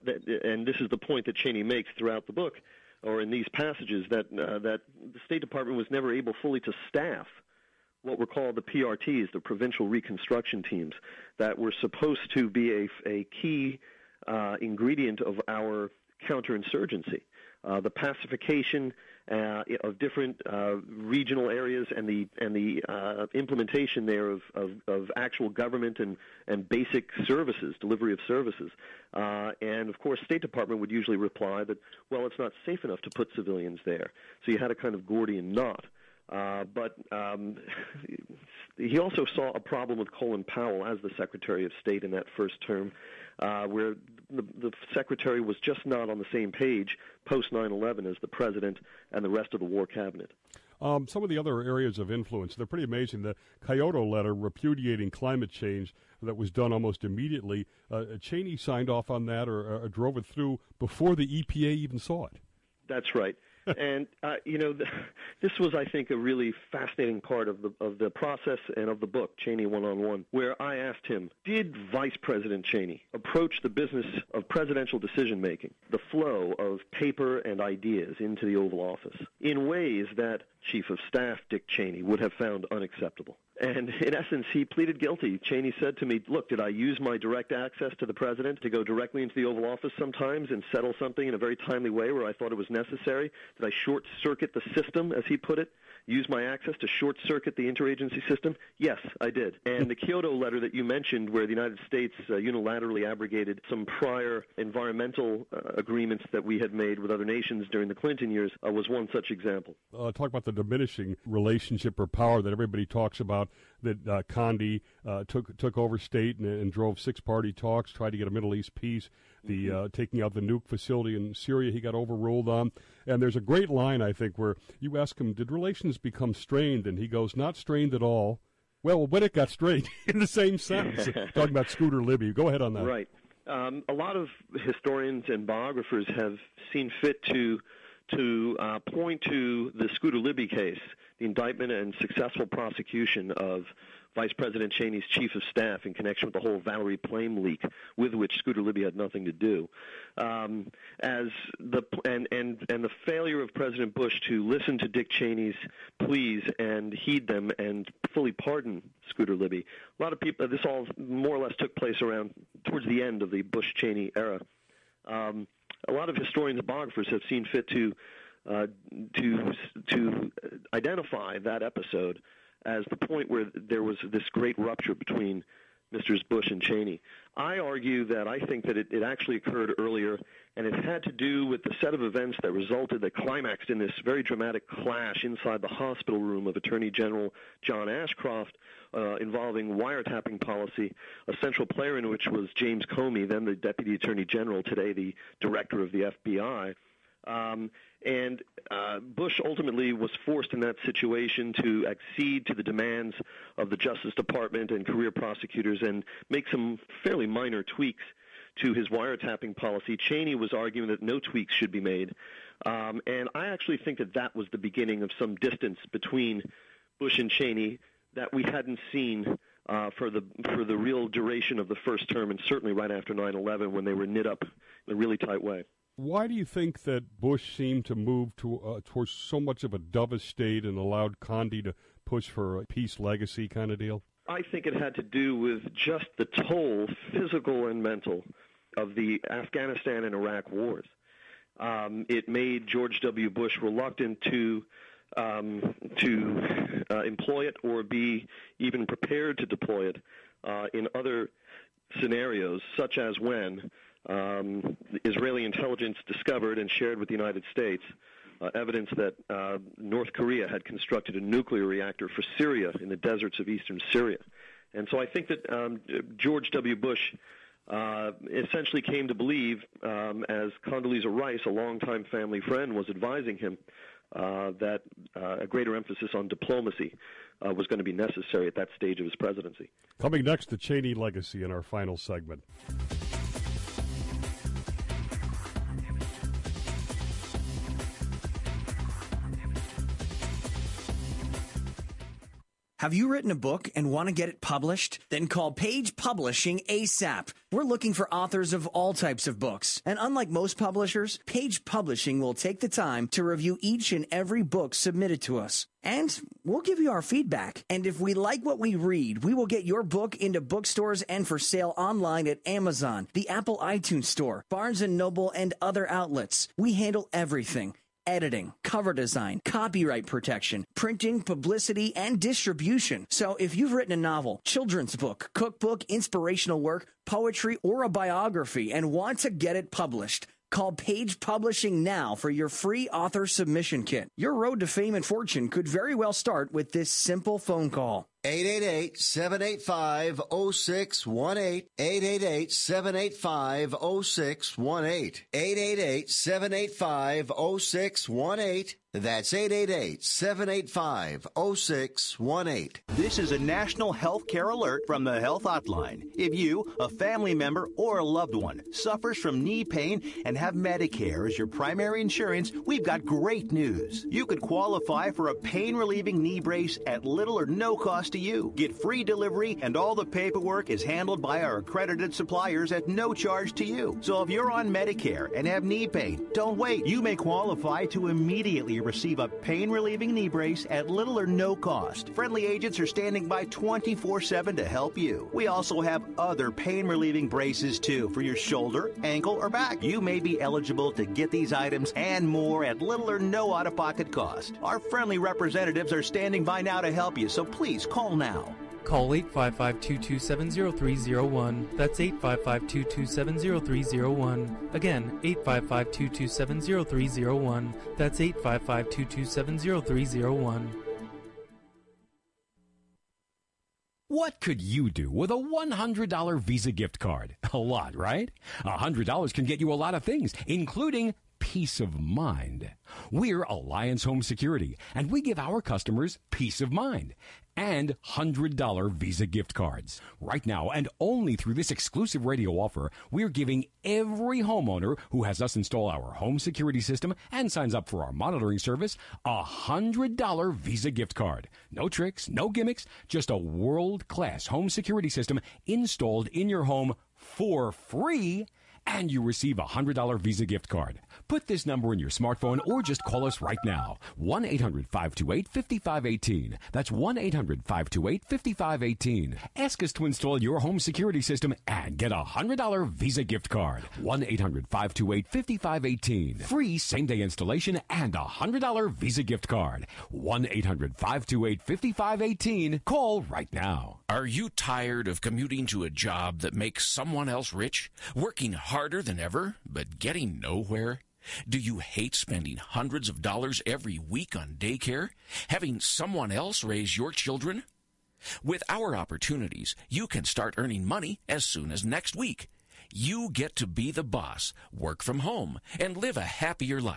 And this is the point that Cheney makes throughout the book, or in these passages, that the State Department was never able fully to staff what were called the PRTs, the Provincial Reconstruction Teams, that were supposed to be a key ingredient of our counterinsurgency. The pacification of different regional areas and the implementation there of actual government and basic services, delivery of services. And, of course, State Department would usually reply that, well, it's not safe enough to put civilians there. So you had a kind of Gordian knot. But he also saw a problem with Colin Powell as the Secretary of State in that first term, where the Secretary was just not on the same page post 9/11 as the President and the rest of the War Cabinet. Some of the other areas of influence, they're pretty amazing. The Kyoto letter repudiating climate change that was done almost immediately, Cheney signed off on that or drove it through before the EPA even saw it. That's right. And, this was, I think, a really fascinating part of the process and of the book, Cheney One-on-One, where I asked him, did Vice President Cheney approach the business of presidential decision-making, the flow of paper and ideas into the Oval Office, in ways that Chief of Staff Dick Cheney would have found unacceptable? And in essence, he pleaded guilty. Cheney said to me, look, did I use my direct access to the president to go directly into the Oval Office sometimes and settle something in a very timely way where I thought it was necessary? Did I short-circuit the system, as he put it? Use my access to short-circuit the interagency system? Yes, I did. And the Kyoto letter that you mentioned, where the United States unilaterally abrogated some prior environmental agreements that we had made with other nations during the Clinton years, was one such example. Talk about the diminishing relationship or power that everybody talks about, that Condi took over state and drove six-party talks, tried to get a Middle East peace, the taking out the nuke facility in Syria he got overruled on. And there's a great line, I think, where you ask him, did relations become strained? And he goes, not strained at all. Well, when it got strained in the same sentence, talking about Scooter Libby. Go ahead on that. Right. A lot of historians and biographers have seen fit to point to the Scooter Libby case, the indictment and successful prosecution of Vice President Cheney's chief of staff in connection with the whole Valerie Plame leak, with which Scooter Libby had nothing to do, as the failure of President Bush to listen to Dick Cheney's pleas and heed them and fully pardon Scooter Libby. A lot of people. This all more or less took place around towards the end of the Bush-Cheney era. A lot of historians and biographers have seen fit to identify that episode as the point where there was this great rupture between Mr. Bush and Cheney. I argue that I think that it actually occurred earlier, and it had to do with the set of events that climaxed in this very dramatic clash inside the hospital room of Attorney General John Ashcroft involving wiretapping policy, a central player in which was James Comey, then the Deputy Attorney General, today the Director of the FBI. And Bush ultimately was forced in that situation to accede to the demands of the Justice Department and career prosecutors and make some fairly minor tweaks to his wiretapping policy. Cheney was arguing that no tweaks should be made. And I actually think that that was the beginning of some distance between Bush and Cheney that we hadn't seen for the real duration of the first term, and certainly right after 9/11 when they were knit up in a really tight way. Why do you think that Bush seemed to move towards so much of a dovish state and allowed Condi to push for a peace legacy kind of deal? I think it had to do with just the toll, physical and mental, of the Afghanistan and Iraq wars. It made George W. Bush reluctant to employ it or be even prepared to deploy it in other scenarios, such as when Israeli intelligence discovered and shared with the United States evidence that North Korea had constructed a nuclear reactor for Syria in the deserts of eastern Syria. And so I think that George W. Bush essentially came to believe, as Condoleezza Rice, a longtime family friend, was advising him, that a greater emphasis on diplomacy was going to be necessary at that stage of his presidency. Coming next, the Cheney legacy in our final segment. Have you written a book and want to get it published? Then call Page Publishing ASAP. We're looking for authors of all types of books. And unlike most publishers, Page Publishing will take the time to review each and every book submitted to us. And we'll give you our feedback. And if we like what we read, we will get your book into bookstores and for sale online at Amazon, the Apple iTunes Store, Barnes & Noble, and other outlets. We handle everything. Editing, cover design, copyright protection, printing, publicity, and distribution. So if you've written a novel, children's book, cookbook, inspirational work, poetry, or a biography and want to get it published, call Page Publishing now for your free author submission kit. Your road to fame and fortune could very well start with this simple phone call. 888-785-0618. 888-785-0618. 888-785-0618. That's 888-785-0618. This is a national health care alert from the Health Hotline. If you, a family member, or a loved one suffers from knee pain and have Medicare as your primary insurance, we've got great news. You could qualify for a pain-relieving knee brace at little or no cost to you. Get free delivery, and all the paperwork is handled by our accredited suppliers at no charge to you. So if you're on Medicare and have knee pain, don't wait. You may qualify to immediately receive a pain-relieving knee brace at little or no cost. Friendly agents are standing by 24/7 to help you. We also have other pain-relieving braces, too, for your shoulder, ankle, or back. You may be eligible to get these items and more at little or no out-of-pocket cost. Our friendly representatives are standing by now to help you, so please call now. Call 855-227-0301. That's 855-227-0301. Again, 855-227-0301. That's 855-227-0301. What could you do with a $100 Visa gift card? A lot, right? $100 can get you a lot of things, including peace of mind. We're Alliance Home Security, and we give our customers peace of mind and $100 Visa gift cards. Right now, and only through this exclusive radio offer, we're giving every homeowner who has us install our home security system and signs up for our monitoring service a $100 Visa gift card. No tricks, no gimmicks, just a world-class home security system installed in your home for free, and you receive a $100 Visa gift card. Put this number in your smartphone or just call us right now. 1-800-528-5518. That's 1-800-528-5518. Ask us to install your home security system and get a $100 Visa gift card. 1-800-528-5518. Free same-day installation and a $100 Visa gift card. 1-800-528-5518. Call right now. Are you tired of commuting to a job that makes someone else rich? Working harder than ever, but getting nowhere? Do you hate spending hundreds of dollars every week on daycare? Having someone else raise your children? With our opportunities, you can start earning money as soon as next week. You get to be the boss, work from home, and live a happier life.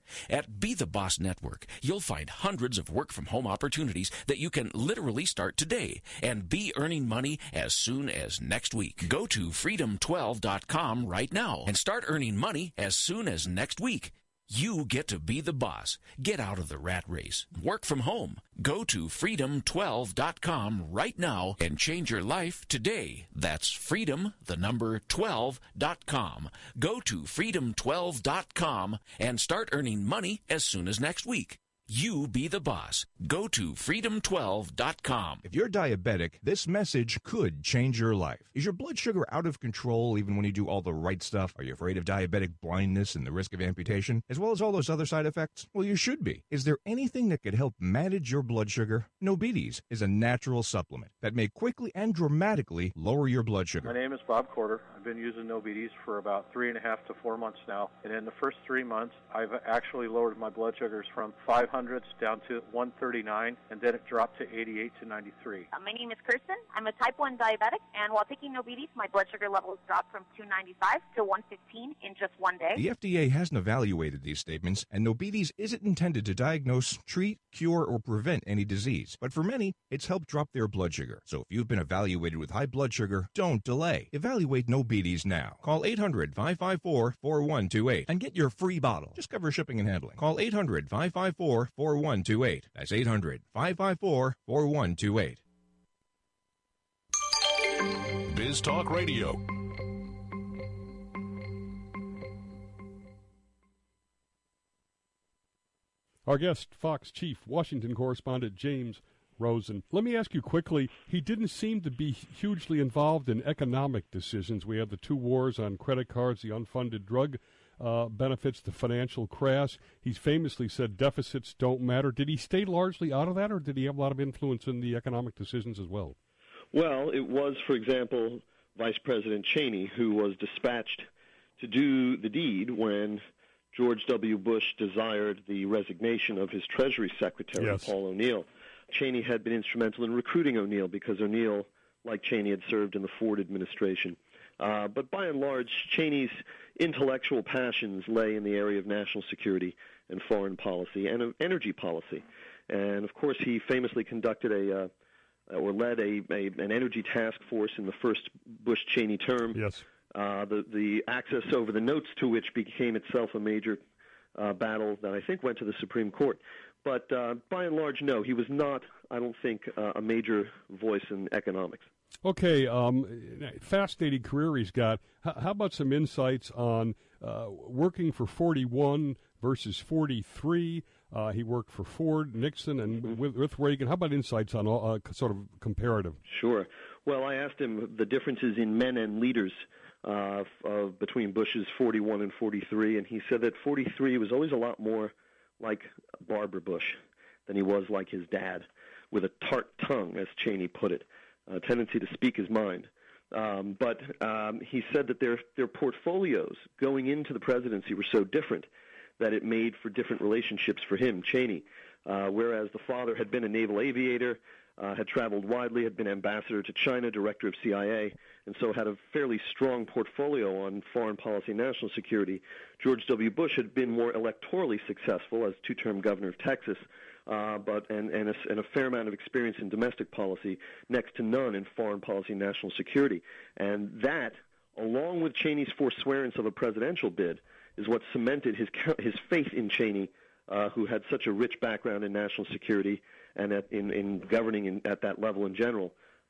At Be the Boss Network, you'll find hundreds of work-from-home opportunities that you can literally start today and be earning money as soon as next week. Go to freedom12.com right now and start earning money as soon as next week. You get to be the boss. Get out of the rat race. Work from home. Go to freedom12.com right now and change your life today. That's freedom12.com. Go to freedom12.com and start earning money as soon as next week. You be the boss. Go to freedom12.com. If you're diabetic, this message could change your life. Is your blood sugar out of control even when you do all the right stuff? Are you afraid of diabetic blindness and the risk of amputation, as well as all those other side effects? Well, you should be. Is there anything that could help manage your blood sugar? Nobetes is a natural supplement that may quickly and dramatically lower your blood sugar. My name is Bob Corder. I've been using Nobetes for about 3.5 to 4 months now, and in the first 3 months, I've actually lowered my blood sugars from 500 down to 139, and then it dropped to 88 to 93. My name is Kirsten. I'm a type 1 diabetic, and while taking Nobetes, my blood sugar levels dropped from 295 to 115 in just 1 day. The FDA hasn't evaluated these statements, and Nobetes isn't intended to diagnose, treat, cure, or prevent any disease. But for many, it's helped drop their blood sugar. So if you've been evaluated with high blood sugar, don't delay. Evaluate Nobetes now. Call 800-554-4128 and get your free bottle. Just cover shipping and handling. Call 800-554-4128. That's 800-554-4128. Biz Talk Radio. Our guest, Fox Chief Washington correspondent James Rosen. Let me ask you quickly, he didn't seem to be hugely involved in economic decisions. We had the 2 wars on credit cards, the unfunded drug benefits, the financial crash. He's famously said deficits don't matter. Did he stay largely out of that, or did he have a lot of influence in the economic decisions as well? Well, it was, for example, Vice President Cheney who was dispatched to do the deed when George W. Bush desired the resignation of his Treasury Secretary, yes, Paul O'Neill. Cheney had been instrumental in recruiting O'Neill because O'Neill, like Cheney, had served in the Ford administration. But by and large, Cheney's intellectual passions lay in the area of national security and foreign policy and of energy policy. And, of course, he famously conducted led an energy task force in the first Bush-Cheney term. Yes. The access over the notes to which became itself a major battle that I think went to the Supreme Court. But by and large, no, he was not, I don't think, a major voice in economics. Okay, fascinating career he's got. How about some insights on working for 41 versus 43? He worked for Ford, Nixon, and with Reagan. How about insights on sort of comparative? Sure. Well, I asked him the differences in men and leaders between Bush's 41 and 43, and he said that 43 was always a lot more like Barbara Bush than he was like his dad, with a tart tongue, as Cheney put it, a tendency to speak his mind. But he said that their portfolios going into the presidency were so different that it made for different relationships for him, Cheney, whereas the father had been a naval aviator, had traveled widely, had been ambassador to China, director of CIA, and so had a fairly strong portfolio on foreign policy and national security. George W. Bush had been more electorally successful as two-term governor of Texas, but a fair amount of experience in domestic policy, next to none in foreign policy and national security. And that, along with Cheney's forswearance of a presidential bid, is what cemented his faith in Cheney, who had such a rich background in national security and in governing at that level in general,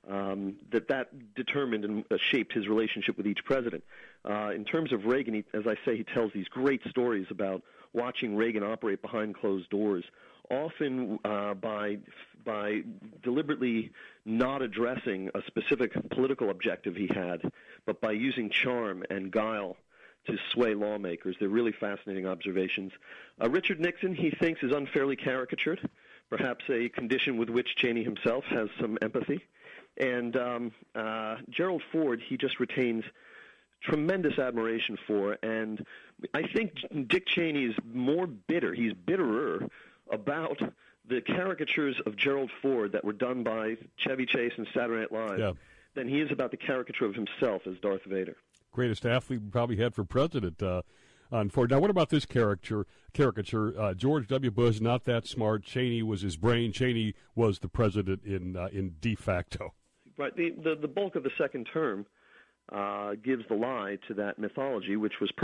that determined and shaped his relationship with each president. In terms of Reagan, as I say, he tells these great stories about watching Reagan operate behind closed doors, often by deliberately not addressing a specific political objective he had, but by using charm and guile to sway lawmakers. They're really fascinating observations. Richard Nixon, he thinks, is unfairly caricatured, perhaps a condition with which Cheney himself has some empathy. And Gerald Ford, he just retains tremendous admiration for, and I think Dick Cheney is more bitter. He's bitterer about the caricatures of Gerald Ford that were done by Chevy Chase and Saturday Night Live than he is about the caricature of himself as Darth Vader. Greatest athlete we probably had for president. on Ford. Now, what about this caricature? George W. Bush, not that smart. Cheney was his brain. Cheney was the president in de facto. Right. The bulk of the second term gives the lie to that mythology, which was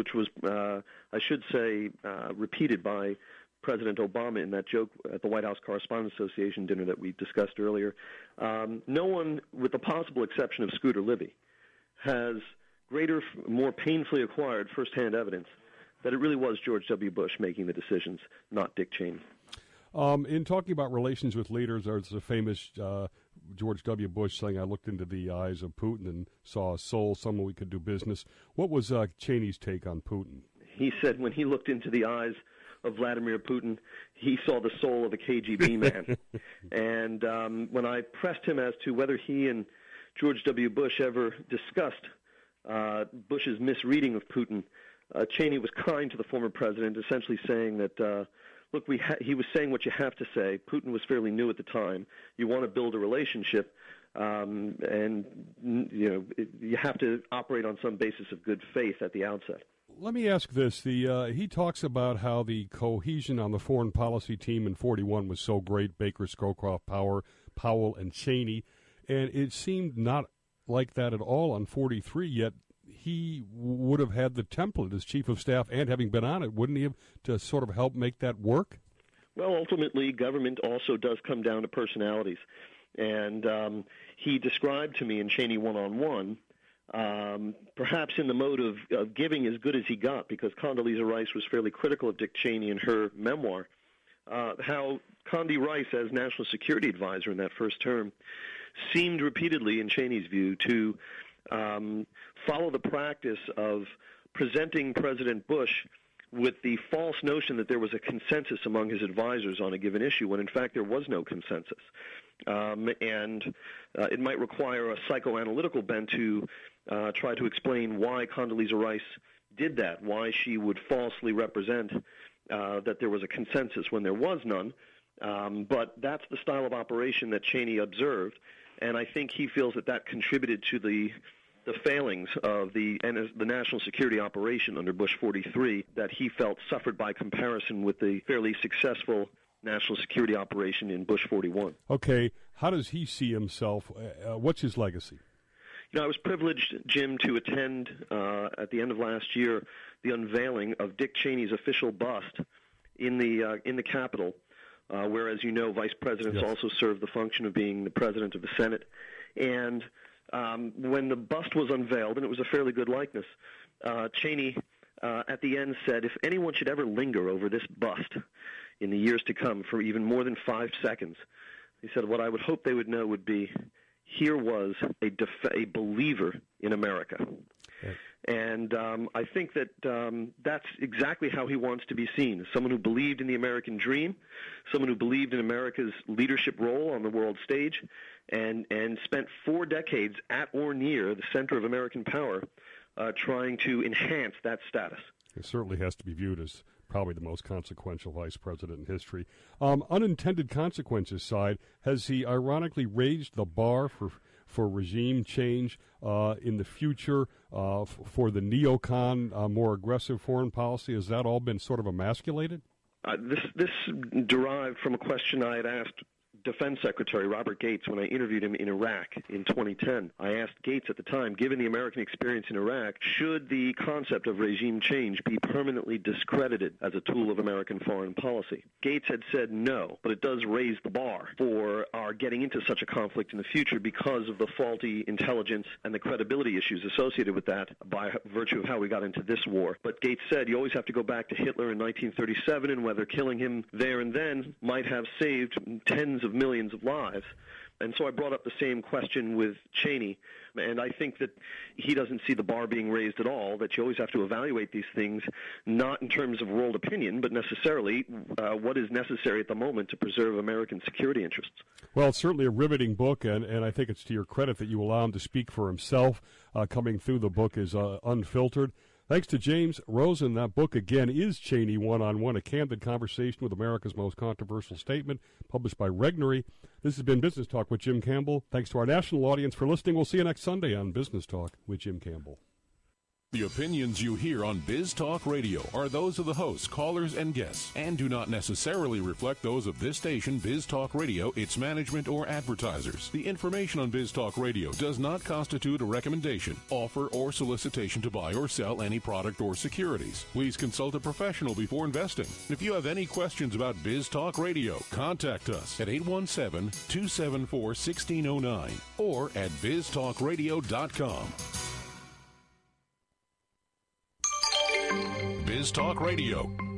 I should say, repeated by President Obama in that joke at the White House Correspondents Association dinner that we discussed earlier. No one, with the possible exception of Scooter Libby, has greater, more painfully acquired firsthand evidence that it really was George W. Bush making the decisions, not Dick Cheney. In talking about relations with leaders, there's a famous George W. Bush saying, "I looked into the eyes of Putin and saw a soul, someone we could do business." What was Cheney's take on Putin? He said when he looked into the eyes of Vladimir Putin, he saw the soul of a KGB man. And when I pressed him as to whether he and George W. Bush ever discussed Bush's misreading of Putin, Cheney was kind to the former president, essentially saying that, look, he was saying what you have to say. Putin was fairly new at the time. You want to build a relationship, and you have to operate on some basis of good faith at the outset. Let me ask this. He talks about how the cohesion on the foreign policy team in 41 was so great, Baker, Scowcroft, Powell, and Cheney, and it seemed not like that at all on 43, yet he would have had the template as chief of staff and having been on it, wouldn't he have, to sort of help make that work? Well, ultimately, government also does come down to personalities. And he described to me in Cheney one-on-one, perhaps in the mode of giving as good as he got, because Condoleezza Rice was fairly critical of Dick Cheney in her memoir, how Condi Rice, as National Security Advisor in that first term, seemed repeatedly, in Cheney's view, to follow the practice of presenting President Bush with the false notion that there was a consensus among his advisors on a given issue, when in fact there was no consensus. And it might require a psychoanalytical bent to try to explain why Condoleezza Rice did that, why she would falsely represent that there was a consensus when there was none. But that's the style of operation that Cheney observed, and I think he feels that contributed to the failings of the national security operation under Bush 43 that he felt suffered by comparison with the fairly successful national security operation in Bush 41. Okay, how does he see himself? What's his legacy? I was privileged, Jim, to attend at the end of last year the unveiling of Dick Cheney's official bust in the Capitol, where, as you know, vice presidents also serve the function of being the president of the Senate. And when the bust was unveiled, and it was a fairly good likeness, Cheney at the end said, if anyone should ever linger over this bust in the years to come for even more than 5 seconds, he said, what I would hope they would know would be, here was a believer in America. Right. And I think that that's exactly how he wants to be seen, someone who believed in the American dream, someone who believed in America's leadership role on the world stage, and spent 4 decades at or near the center of American power trying to enhance that status. It certainly has to be viewed as probably the most consequential vice president in history. Unintended consequences side, has he ironically raised the bar for regime change in the future, for the neocon, more aggressive foreign policy? Has that all been sort of emasculated? This derived from a question I had asked Defense Secretary Robert Gates when I interviewed him in Iraq in 2010. I asked Gates at the time, given the American experience in Iraq, should the concept of regime change be permanently discredited as a tool of American foreign policy? Gates had said no, but it does raise the bar for our getting into such a conflict in the future because of the faulty intelligence and the credibility issues associated with that by virtue of how we got into this war. But Gates said you always have to go back to Hitler in 1937 and whether killing him there and then might have saved tens of millions of lives. And so I brought up the same question with Cheney, and I think that he doesn't see the bar being raised at all, that you always have to evaluate these things, not in terms of world opinion, but necessarily what is necessary at the moment to preserve American security interests. Well, it's certainly a riveting book, and I think it's to your credit that you allow him to speak for himself. Coming through the book is unfiltered. Thanks to James Rosen. That book, again, is Cheney One-on-One, a candid conversation with America's most controversial statement, published by Regnery. This has been Business Talk with Jim Campbell. Thanks to our national audience for listening. We'll see you next Sunday on Business Talk with Jim Campbell. The opinions you hear on Biz Talk Radio are those of the hosts, callers, and guests, and do not necessarily reflect those of this station, Biz Talk Radio, its management, or advertisers. The information on Biz Talk Radio does not constitute a recommendation, offer, or solicitation to buy or sell any product or securities. Please consult a professional before investing. If you have any questions about Biz Talk Radio, contact us at 817-274-1609 or at biztalkradio.com. Biz Talk Radio,